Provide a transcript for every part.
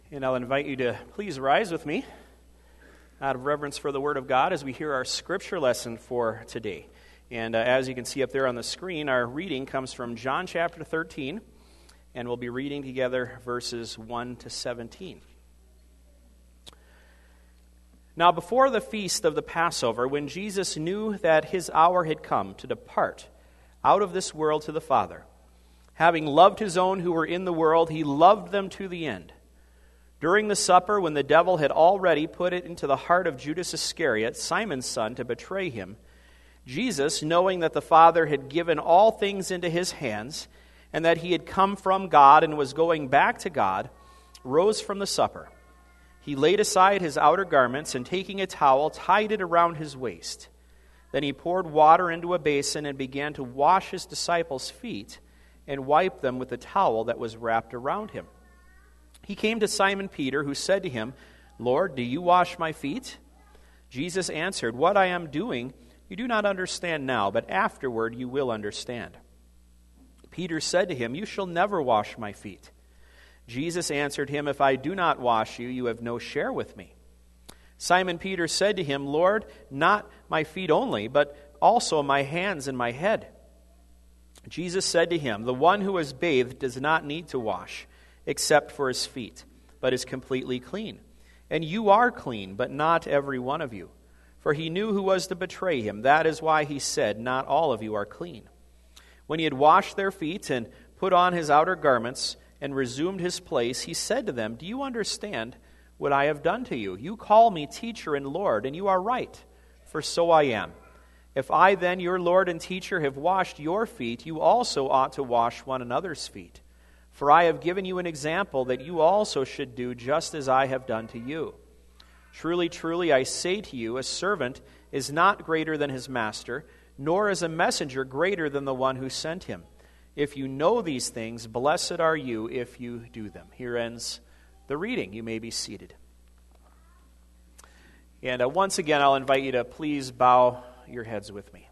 And I'll invite you to please rise with me out of reverence for the Word of God as we hear our scripture lesson for today. And as you can see up there on the screen, our reading comes from John chapter 13, and we'll be reading together verses 1 to 17. Now before the feast of the Passover, when Jesus knew that his hour had come to depart out of this world to the Father, having loved his own who were in the world, he loved them to the end. During the supper, when the devil had already put it into the heart of Judas Iscariot, Simon's son, to betray him, Jesus, knowing that the Father had given all things into his hands, and that he had come from God and was going back to God, rose from the supper. He laid aside his outer garments, and taking a towel, tied it around his waist. Then he poured water into a basin and began to wash his disciples' feet and wipe them with the towel that was wrapped around him. He came to Simon Peter, who said to him, "Lord, do you wash my feet?" Jesus answered, "What I am doing you do not understand now, but afterward you will understand." Peter said to him, "You shall never wash my feet." Jesus answered him, "If I do not wash you, you have no share with me." Simon Peter said to him, "Lord, not my feet only, but also my hands and my head." Jesus said to him, "The one who is bathed does not need to wash, except for his feet, but is completely clean. And you are clean, but not every one of you." For he knew who was to betray him. That is why he said, "Not all of you are clean." When he had washed their feet and put on his outer garments and resumed his place, he said to them, "Do you understand what I have done to you? You call me teacher and Lord, and you are right, for so I am. If I then, your Lord and teacher, have washed your feet, you also ought to wash one another's feet. For I have given you an example that you also should do just as I have done to you. Truly, truly, I say to you, a servant is not greater than his master, nor is a messenger greater than the one who sent him. If you know these things, blessed are you if you do them." Here ends the reading. You may be seated. And once again, I'll invite you to please bow your heads with me.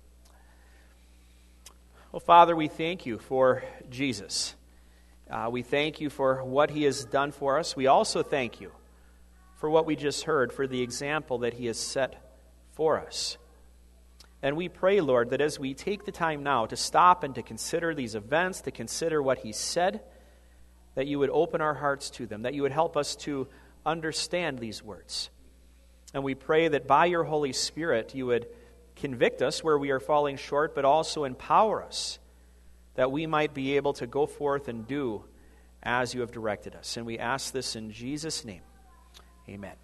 Well, Father, we thank you for Jesus. We thank you for what he has done for us. We also thank you for what we just heard, for the example that he has set for us. And we pray, Lord, that as we take the time now to stop and to consider these events, to consider what he said, that you would open our hearts to them, that you would help us to understand these words. And we pray that by your Holy Spirit you would convict us where we are falling short, but also empower us, that we might be able to go forth and do as you have directed us. And we ask this in Jesus' name. Amen.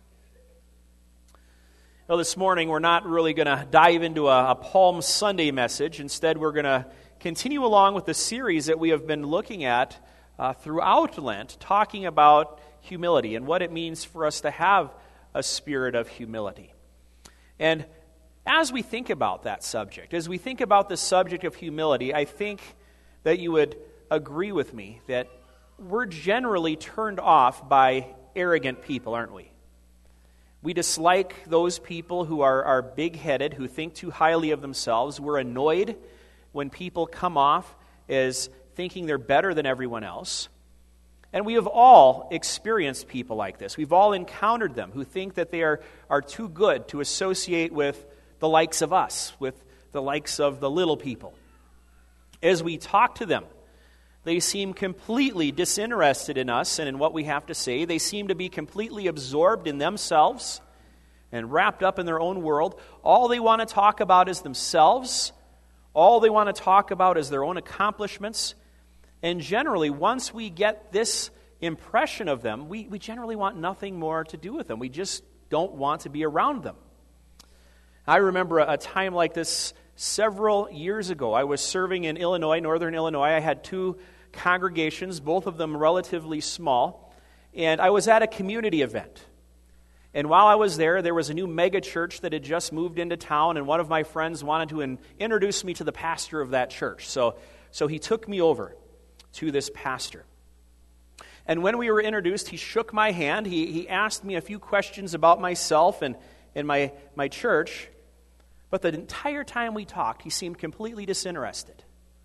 Well, this morning we're not really going to dive into a Palm Sunday message. Instead, we're going to continue along with the series that we have been looking at throughout Lent, talking about humility and what it means for us to have a spirit of humility. And as we think about that subject, as we think about the subject of humility, I think that you would agree with me that we're generally turned off by arrogant people, aren't we? We dislike those people who are big-headed, who think too highly of themselves. We're annoyed when people come off as thinking they're better than everyone else. And we have all experienced people like this. We've all encountered them who think that they are too good to associate with the likes of us, with the likes of the little people. As we talk to them, they seem completely disinterested in us and in what we have to say. They seem to be completely absorbed in themselves and wrapped up in their own world. All they want to talk about is themselves. All they want to talk about is their own accomplishments. And generally, once we get this impression of them, we generally want nothing more to do with them. We just don't want to be around them. I remember a time like this several years ago. I was serving in Illinois, northern Illinois. I had two congregations, both of them relatively small, and I was at a community event. And while I was there was a new mega church that had just moved into town, and one of my friends wanted to introduce me to the pastor of that church. So he took me over to this pastor. And when we were introduced, he shook my hand. He asked me a few questions about myself and my church. But the entire time we talked, he seemed completely disinterested.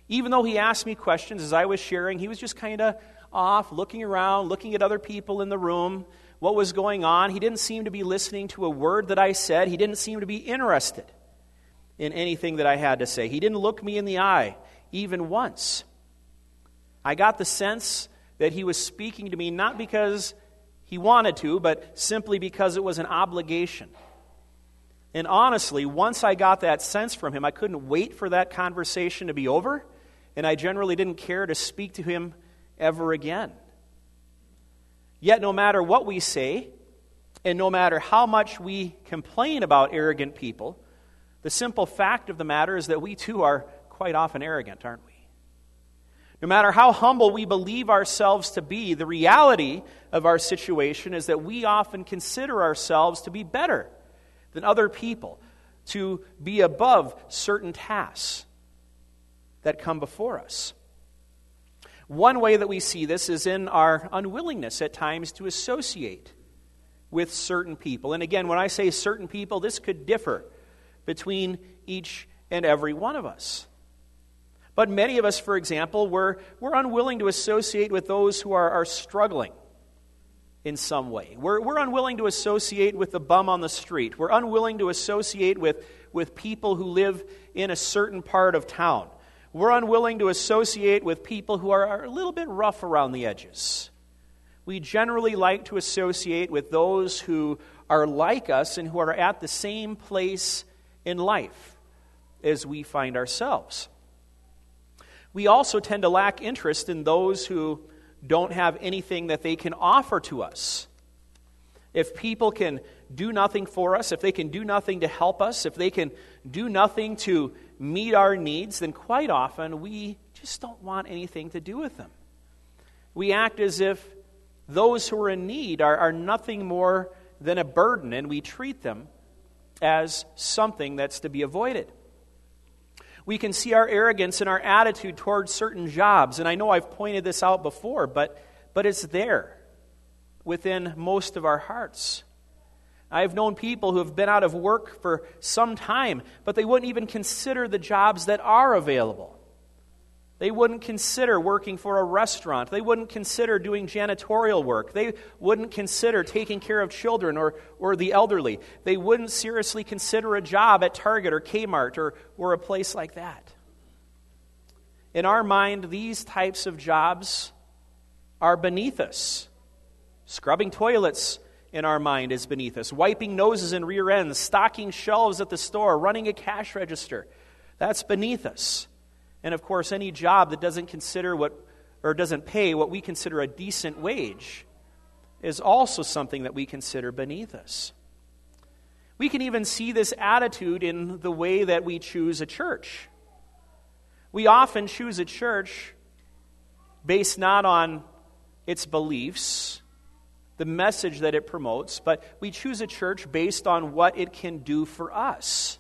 Even though he asked me questions as I was sharing, he was just kind of off, looking around, looking at other people in the room, what was going on. He didn't seem to be listening to a word that I said. He didn't seem to be interested in anything that I had to say. He didn't look me in the eye even once. I got the sense that he was speaking to me not because he wanted to, but simply because it was an obligation. And honestly, once I got that sense from him, I couldn't wait for that conversation to be over, and I generally didn't care to speak to him ever again. Yet no matter what we say, and no matter how much we complain about arrogant people, the simple fact of the matter is that we too are quite often arrogant, aren't we? No matter how humble we believe ourselves to be, the reality of our situation is that we often consider ourselves to be better than other people, to be above certain tasks that come before us. One way that we see this is in our unwillingness at times to associate with certain people. And again, when I say certain people, this could differ between each and every one of us. But many of us, for example, we're unwilling to associate with those who are struggling in some way. We're unwilling to associate with the bum on the street. We're unwilling to associate with people who live in a certain part of town. We're unwilling to associate with people who are a little bit rough around the edges. We generally like to associate with those who are like us and who are at the same place in life as we find ourselves. We also tend to lack interest in those who don't have anything that they can offer to us. If people can do nothing for us, if they can do nothing to help us, if they can do nothing to meet our needs, then quite often we just don't want anything to do with them. We act as if those who are in need are nothing more than a burden, and we treat them as something that's to be avoided. We can see our arrogance in our attitude towards certain jobs. And I know I've pointed this out before, but it's there within most of our hearts. I've known people who have been out of work for some time, but they wouldn't even consider the jobs that are available. They wouldn't consider working for a restaurant. They wouldn't consider doing janitorial work. They wouldn't consider taking care of children or the elderly. They wouldn't seriously consider a job at Target or Kmart or a place like that. In our mind, these types of jobs are beneath us. Scrubbing toilets in our mind is beneath us. Wiping noses and rear ends, stocking shelves at the store, running a cash register, that's beneath us. And of course, any job that doesn't pay what we consider a decent wage is also something that we consider beneath us. We can even see this attitude in the way that we choose a church. We often choose a church based not on its beliefs, the message that it promotes, but we choose a church based on what it can do for us.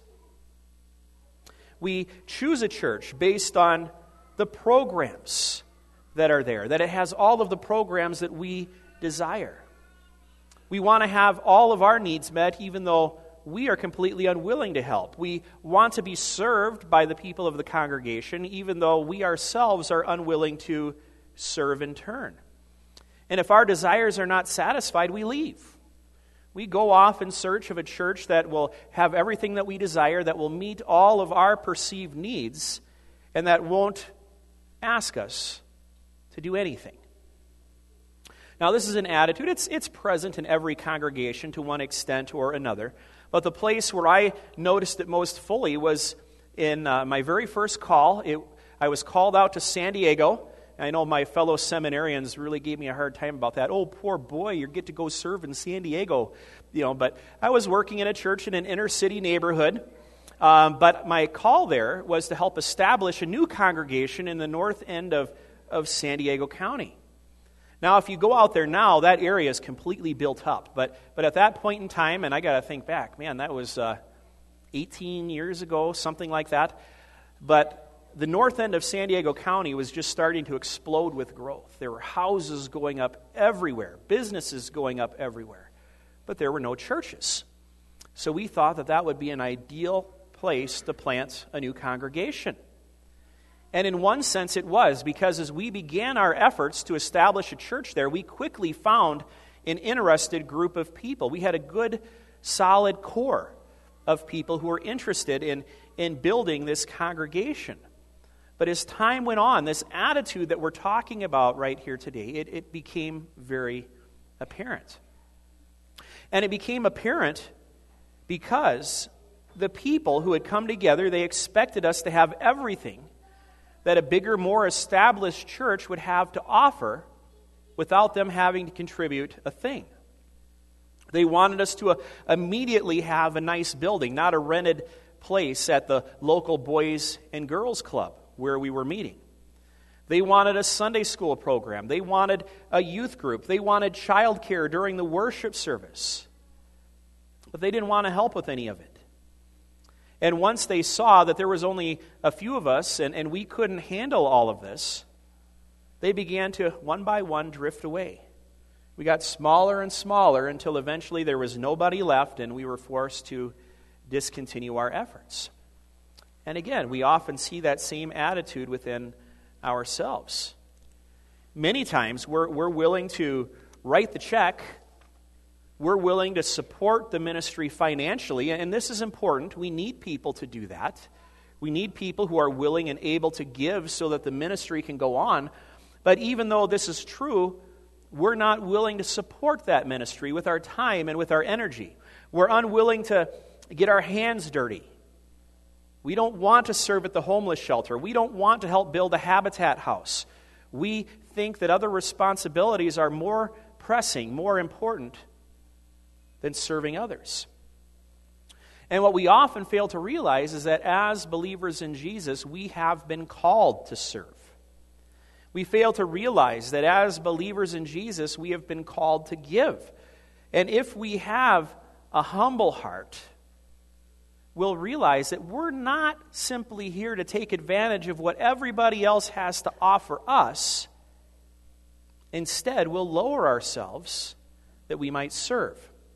We choose a church based on the programs that are there, that it has all of the programs that we desire. We want to have all of our needs met even though we are completely unwilling to help. We want to be served by the people of the congregation even though we ourselves are unwilling to serve in turn. And if our desires are not satisfied, we leave. We go off in search of a church that will have everything that we desire, that will meet all of our perceived needs, and that won't ask us to do anything. Now, this is an attitude. It's present in every congregation to one extent or another. But the place where I noticed it most fully was in my very first call. I was called out to San Diego. I know my fellow seminarians really gave me a hard time about that. Oh, poor boy, you get to go serve in San Diego. But I was working in a church in an inner city neighborhood. But my call there was to help establish a new congregation in the north end of San Diego County. Now, if you go out there now, that area is completely built up. But at that point in time, and I got to think back, man, that was 18 years ago, something like that. But the north end of San Diego County was just starting to explode with growth. There were houses going up everywhere, businesses going up everywhere, but there were no churches. So we thought that would be an ideal place to plant a new congregation. And in one sense it was, because as we began our efforts to establish a church there, we quickly found an interested group of people. We had a good, solid core of people who were interested in building this congregation. But as time went on, this attitude that we're talking about right here today, it became very apparent. And it became apparent because the people who had come together, they expected us to have everything that a bigger, more established church would have to offer without them having to contribute a thing. They wanted us to immediately have a nice building, not a rented place at the local Boys and Girls Club where we were meeting. They wanted a Sunday school program. They wanted a youth group. They wanted childcare during the worship service. But they didn't want to help with any of it. And once they saw that there was only a few of us and we couldn't handle all of this, they began to, one by one, drift away. We got smaller and smaller until eventually there was nobody left and we were forced to discontinue our efforts. And again, we often see that same attitude within ourselves. Many times we're willing to write the check. We're willing to support the ministry financially, and this is important. We need people to do that. We need people who are willing and able to give so that the ministry can go on. But even though this is true, we're not willing to support that ministry with our time and with our energy. We're unwilling to get our hands dirty. We don't want to serve at the homeless shelter. We don't want to help build a Habitat house. We think that other responsibilities are more pressing, more important than serving others. And what we often fail to realize is that as believers in Jesus, we have been called to serve. We fail to realize that as believers in Jesus, we have been called to give. And if we have a humble heart, we'll realize that we're not simply here to take advantage of what everybody else has to offer us. Instead, we'll lower ourselves that we might serve.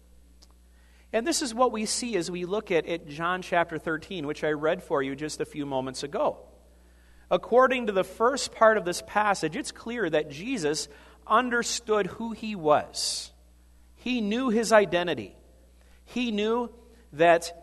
And this is what we see as we look at John chapter 13, which I read for you just a few moments ago. According to the first part of this passage, it's clear that Jesus understood who he was. He knew his identity. He knew that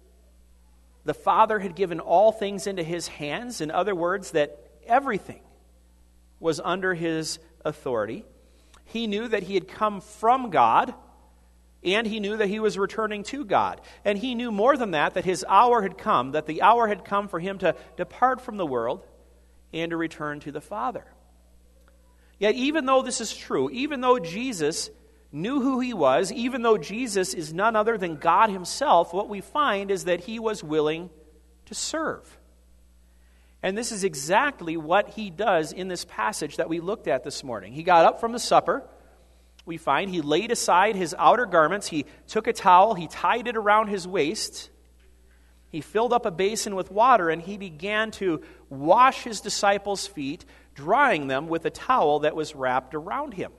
the Father had given all things into his hands. In other words, that everything was under his authority. He knew that he had come from God, and he knew that he was returning to God. And he knew more than that his hour had come, that the hour had come for him to depart from the world and to return to the Father. Yet even though this is true, even though Jesus knew who he was, even though Jesus is none other than God himself, what we find is that he was willing to serve. And this is exactly what he does in this passage that we looked at this morning. He got up from the supper. We find he laid aside his outer garments. He took a towel. He tied it around his waist. He filled up a basin with water, and he began to wash his disciples' feet, drying them with a towel that was wrapped around him.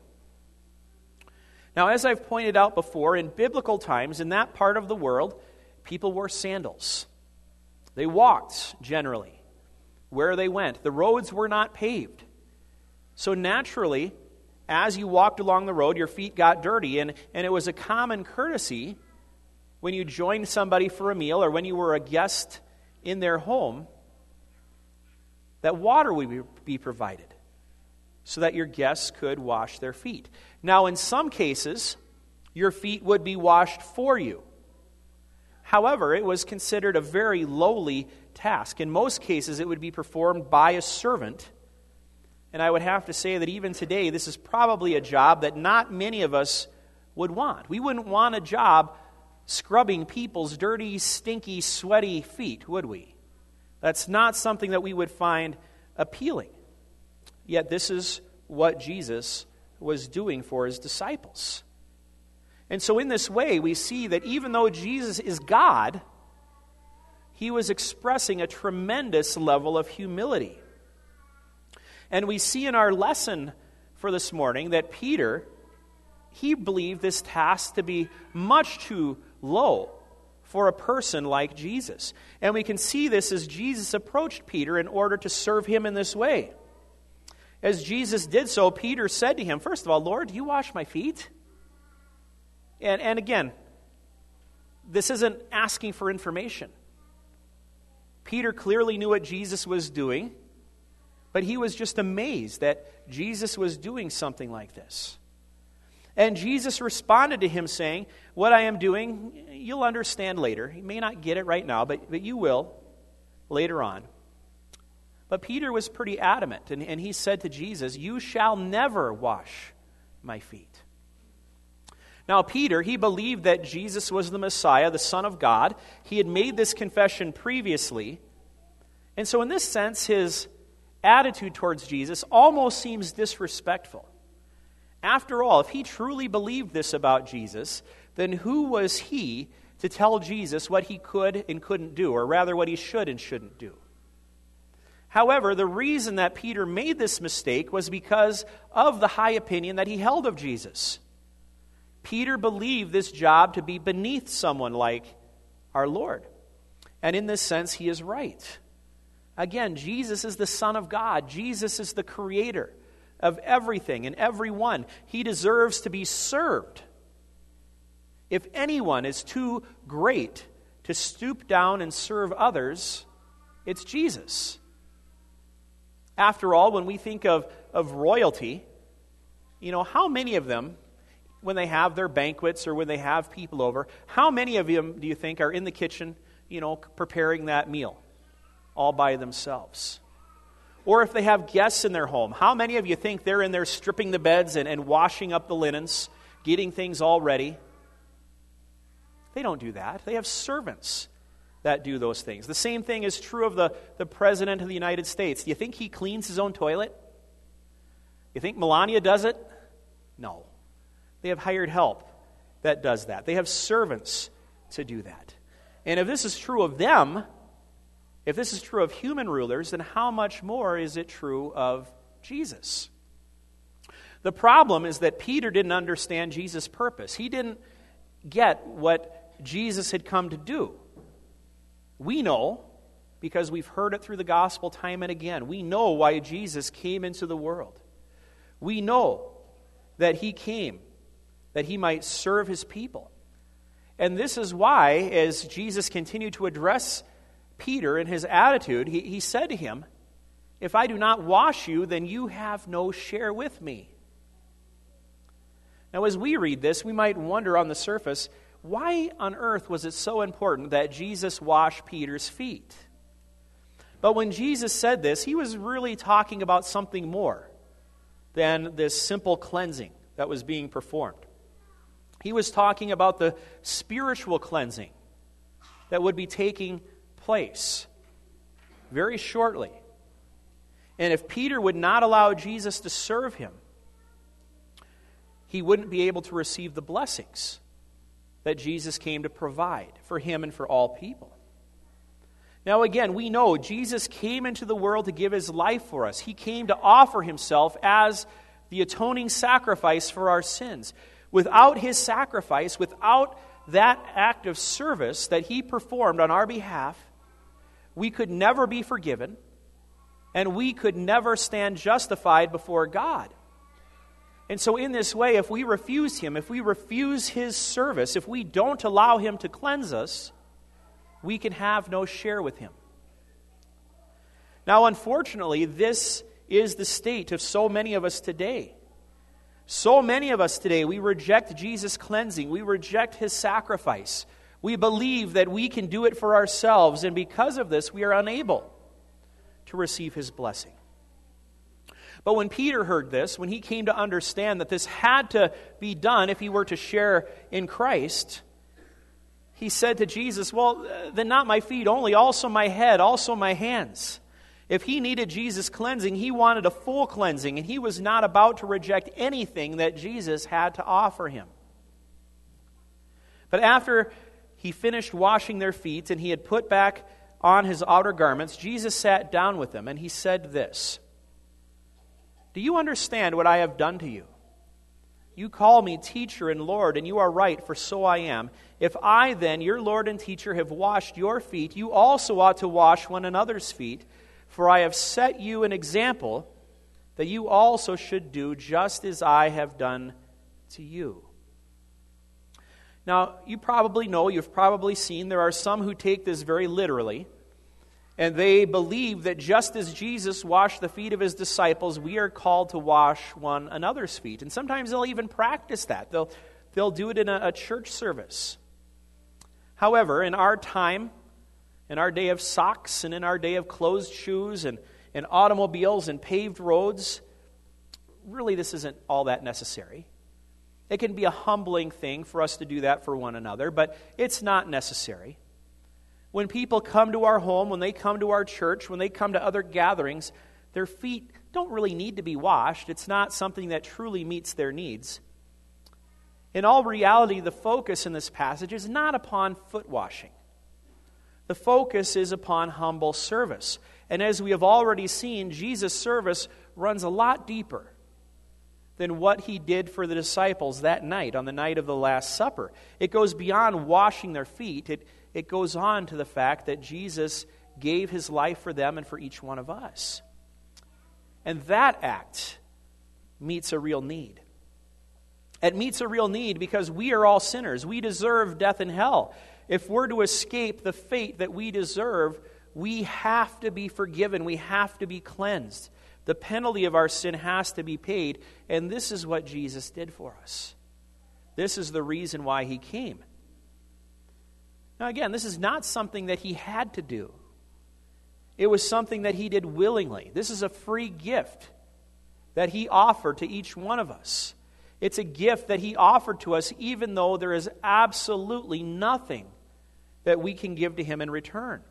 Now, as I've pointed out before, in biblical times, in that part of the world, people wore sandals. They walked, generally, where they went. The roads were not paved. So naturally, as you walked along the road, your feet got dirty, and it was a common courtesy when you joined somebody for a meal or when you were a guest in their home that water would be provided so that your guests could wash their feet. Now, in some cases, your feet would be washed for you. However, it was considered a very lowly task. In most cases, it would be performed by a servant. And I would have to say that even today, this is probably a job that not many of us would want. We wouldn't want a job scrubbing people's dirty, stinky, sweaty feet, would we? That's not something that we would find appealing. Yet this is what Jesus was doing for his disciples. And so in this way, we see that even though Jesus is God, he was expressing a tremendous level of humility. And we see in our lesson for this morning that Peter, he believed this task to be much too low for a person like Jesus. And we can see this as Jesus approached Peter in order to serve him in this way. As Jesus did so, Peter said to him, first of all, Lord, do you wash my feet? And again, this isn't asking for information. Peter clearly knew what Jesus was doing, but he was just amazed that Jesus was doing something like this. And Jesus responded to him saying, what I am doing, you'll understand later. You may not get it right now, but you will later on. But Peter was pretty adamant, and he said to Jesus, you shall never wash my feet. Now, Peter, he believed that Jesus was the Messiah, the Son of God. He had made this confession previously. And so in this sense, his attitude towards Jesus almost seems disrespectful. After all, if he truly believed this about Jesus, then who was he to tell Jesus what he could and couldn't do, or rather what he should and shouldn't do? However, the reason that Peter made this mistake was because of the high opinion that he held of Jesus. Peter believed this job to be beneath someone like our Lord. And in this sense, he is right. Again, Jesus is the Son of God. Jesus is the creator of everything and everyone. He deserves to be served. If anyone is too great to stoop down and serve others, it's Jesus. After all, when we think of royalty, how many of them, when they have their banquets or when they have people over, how many of them do you think are in the kitchen, preparing that meal all by themselves? Or if they have guests in their home, how many of you think they're in there stripping the beds and washing up the linens, getting things all ready? They don't do that. They have servants that do those things. The same thing is true of the President of the United States. Do you think he cleans his own toilet? You think Melania does it? No. They have hired help that does that. They have servants to do that. And if this is true of them, if this is true of human rulers, then how much more is it true of Jesus? The problem is that Peter didn't understand Jesus' purpose. He didn't get what Jesus had come to do. We know, because we've heard it through the gospel time and again, we know why Jesus came into the world. We know that he came that he might serve his people. And this is why, as Jesus continued to address Peter in his attitude, he said to him, if I do not wash you, then you have no share with me. Now, as we read this, we might wonder on the surface, why on earth was it so important that Jesus wash Peter's feet? But when Jesus said this, he was really talking about something more than this simple cleansing that was being performed. He was talking about the spiritual cleansing that would be taking place very shortly. And if Peter would not allow Jesus to serve him, he wouldn't be able to receive the blessings that Jesus came to provide for him and for all people. Now again, we know Jesus came into the world to give his life for us. He came to offer himself as the atoning sacrifice for our sins. Without his sacrifice, without that act of service that he performed on our behalf, we could never be forgiven, and we could never stand justified before God. And so in this way, if we refuse him, if we refuse his service, if we don't allow him to cleanse us, we can have no share with him. Now, unfortunately, this is the state of so many of us today. So many of us today, we reject Jesus' cleansing. We reject his sacrifice. We believe that we can do it for ourselves, and because of this, we are unable to receive his blessing. But when Peter heard this, when he came to understand that this had to be done if he were to share in Christ, he said to Jesus, well, then not my feet only, also my head, also my hands. If he needed Jesus' cleansing, he wanted a full cleansing, and he was not about to reject anything that Jesus had to offer him. But after he finished washing their feet and he had put back on his outer garments, Jesus sat down with them, and he said this, do you understand what I have done to you? You call me teacher and Lord, and you are right, for so I am. If I then, your Lord and teacher, have washed your feet, you also ought to wash one another's feet. For I have set you an example that you also should do just as I have done to you. Now, you probably know, you've probably seen, there are some who take this very literally, and they believe that just as Jesus washed the feet of his disciples, we are called to wash one another's feet. And sometimes they'll even practice that. They'll do it in a church service. However, in our time, in our day of socks and in our day of closed shoes and automobiles and paved roads, really this isn't all that necessary. It can be a humbling thing for us to do that for one another, but it's not necessary. When people come to our home, when they come to our church, when they come to other gatherings, their feet don't really need to be washed. It's not something that truly meets their needs. In all reality, the focus in this passage is not upon foot washing. The focus is upon humble service. And as we have already seen, Jesus' service runs a lot deeper than what he did for the disciples that night, on the night of the Last Supper. It goes beyond washing their feet. It goes on to the fact that Jesus gave his life for them and for each one of us. And that act meets a real need. It meets a real need because we are all sinners. We deserve death and hell. If we're to escape the fate that we deserve, we have to be forgiven. We have to be cleansed. The penalty of our sin has to be paid, and this is what Jesus did for us. This is the reason why he came. Now again, this is not something that he had to do. It was something that he did willingly. This is a free gift that he offered to each one of us. It's a gift that he offered to us even though there is absolutely nothing that we can give to him in return.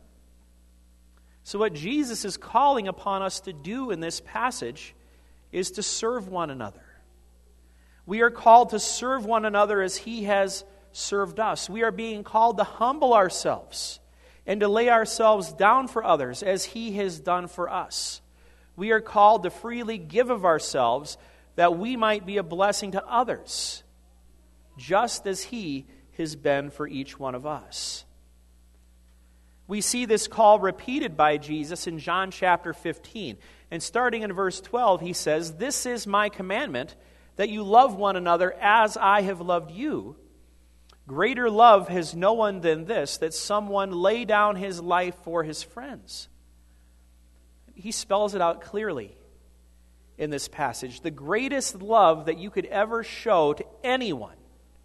So what Jesus is calling upon us to do in this passage is to serve one another. We are called to serve one another as he has served us. We are being called to humble ourselves and to lay ourselves down for others as he has done for us. We are called to freely give of ourselves that we might be a blessing to others, just as he has been for each one of us. We see this call repeated by Jesus in John chapter 15. And starting in verse 12, he says, "This is my commandment, that you love one another as I have loved you. Greater love has no one than this, that someone lay down his life for his friends." He spells it out clearly in this passage. The greatest love that you could ever show to anyone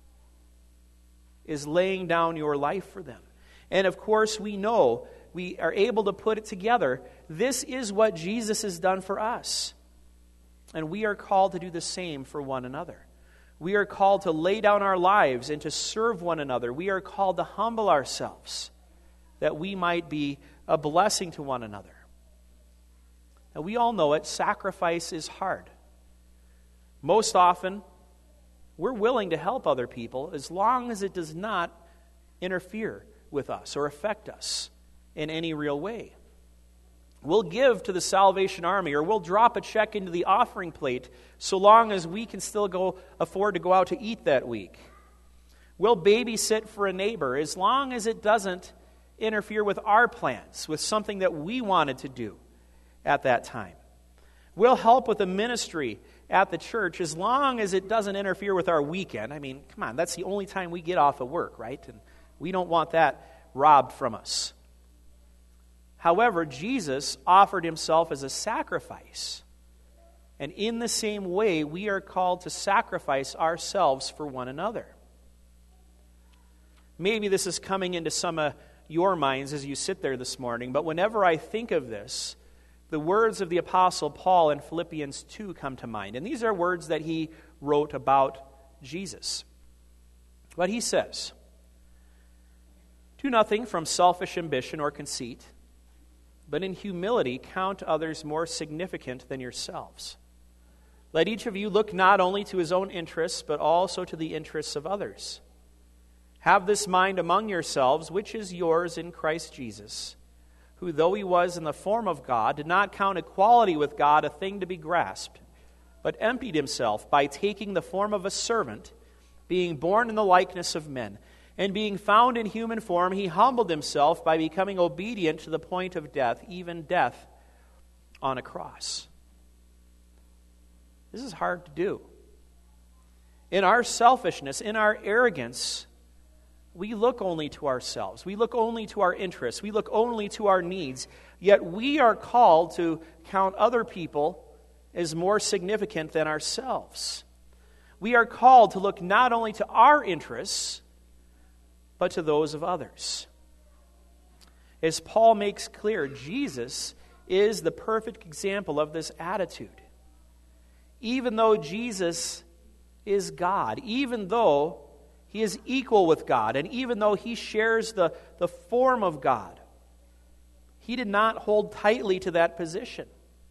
is laying down your life for them. And of course, we know, we are able to put it together. This is what Jesus has done for us. And we are called to do the same for one another. We are called to lay down our lives and to serve one another. We are called to humble ourselves that we might be a blessing to one another. Now, we all know it, sacrifice is hard. Most often, we're willing to help other people as long as it does not interfere with us or affect us in any real way. We'll give to the Salvation Army or we'll drop a check into the offering plate so long as we can still afford to go out to eat that week. We'll babysit for a neighbor as long as it doesn't interfere with our plans, with something that we wanted to do at that time. We'll help with a ministry at the church as long as it doesn't interfere with our weekend. I mean, come on, that's the only time we get off of work, right? And we don't want that robbed from us. However, Jesus offered himself as a sacrifice. And in the same way, we are called to sacrifice ourselves for one another. Maybe this is coming into some of your minds as you sit there this morning, but whenever I think of this, the words of the Apostle Paul in Philippians 2 come to mind. And these are words that he wrote about Jesus. What he says, "Do nothing from selfish ambition or conceit, but in humility count others more significant than yourselves. Let each of you look not only to his own interests, but also to the interests of others. Have this mind among yourselves, which is yours in Christ Jesus, who, though he was in the form of God, did not count equality with God a thing to be grasped, but emptied himself by taking the form of a servant, being born in the likeness of men. And being found in human form, he humbled himself by becoming obedient to the point of death, even death on a cross. This is hard to do. In our selfishness, in our arrogance, we look only to ourselves. We look only to our interests. We look only to our needs. Yet we are called to count other people as more significant than ourselves. We are called to look not only to our interests, but to those of others. As Paul makes clear, Jesus is the perfect example of this attitude. Even though Jesus is God, even though he is equal with God, and even though he shares the form of God, he did not hold tightly to that position.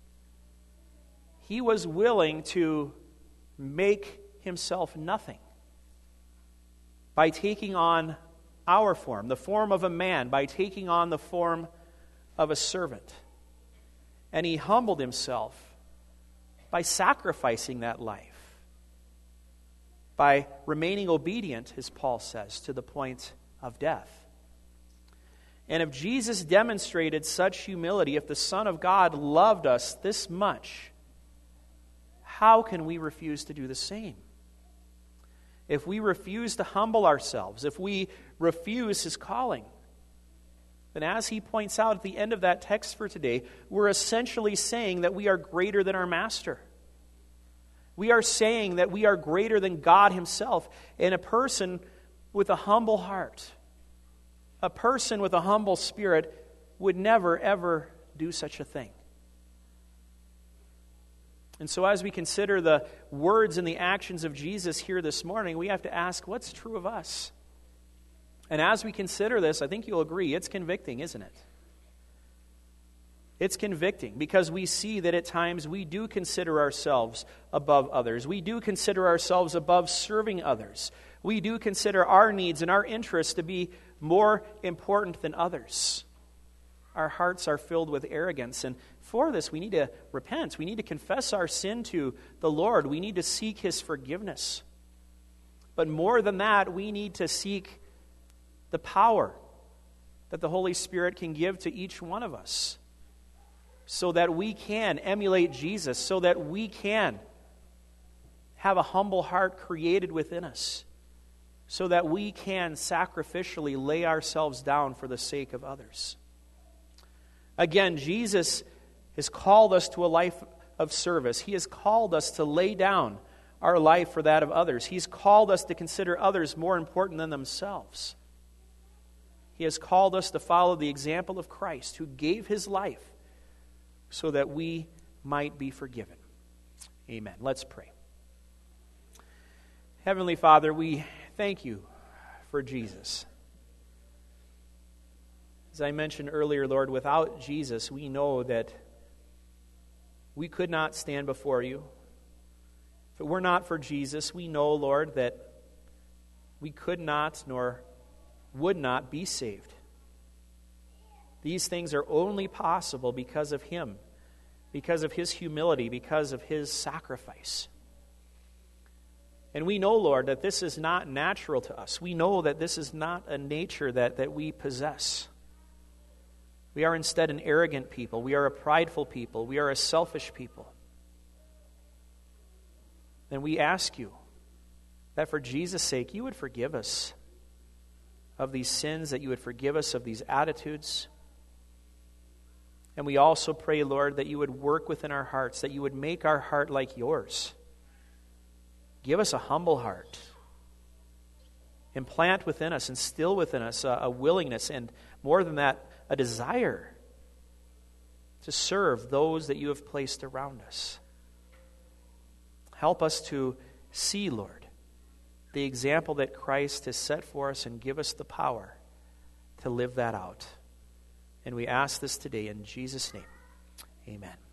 He was willing to make himself nothing by taking on our form, the form of a man, by taking on the form of a servant. And he humbled himself by sacrificing that life, by remaining obedient, as Paul says, to the point of death. And if Jesus demonstrated such humility, if the Son of God loved us this much, how can we refuse to do the same? If we refuse to humble ourselves, if we refuse his calling, then as he points out at the end of that text for today, we're essentially saying that we are greater than our master. We are saying that we are greater than God himself. And a person with a humble heart, a person with a humble spirit would never, ever do such a thing. And so as we consider the words and the actions of Jesus here this morning, we have to ask, what's true of us? And as we consider this, I think you'll agree, it's convicting, isn't it? It's convicting because we see that at times we do consider ourselves above others. We do consider ourselves above serving others. We do consider our needs and our interests to be more important than others. Our hearts are filled with arrogance, and for this we need to repent. We need to confess our sin to the Lord. We need to seek his forgiveness. But more than that, we need to seek the power that the Holy Spirit can give to each one of us so that we can emulate Jesus, so that we can have a humble heart created within us, so that we can sacrificially lay ourselves down for the sake of others. Again, Jesus has called us to a life of service. He has called us to lay down our life for that of others. He's called us to consider others more important than themselves. He has called us to follow the example of Christ, who gave his life so that we might be forgiven. Amen. Let's pray. Heavenly Father, we thank you for Jesus. As I mentioned earlier, Lord, without Jesus, we know that we could not stand before you. If it were not for Jesus, we know, Lord, that we could not nor would not be saved. These things are only possible because of him, because of his humility, because of his sacrifice. And we know, Lord, that this is not natural to us. We know that this is not a nature that we possess. We are instead an arrogant people. We are a prideful people. We are a selfish people. And we ask you that for Jesus' sake, you would forgive us of these sins, that you would forgive us of these attitudes. And we also pray, Lord, that you would work within our hearts, that you would make our heart like yours. Give us a humble heart. Implant within us, instill within us a willingness, and more than that, a desire to serve those that you have placed around us. Help us to see, Lord, the example that Christ has set for us, and give us the power to live that out. And we ask this today in Jesus' name. Amen.